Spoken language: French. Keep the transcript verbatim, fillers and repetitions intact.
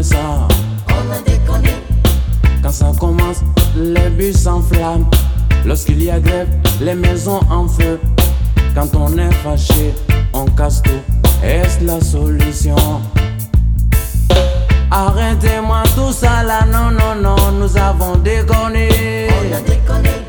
déconné ça. On a déconné. Quand ça commence, les bus s'enflamment. Lorsqu'il y a grève, les maisons en feu. Quand on est fâché, on casse tout. Est-ce la solution? Arrêtez-moi tout ça là, non, non, non, nous avons déconné. On a déconné.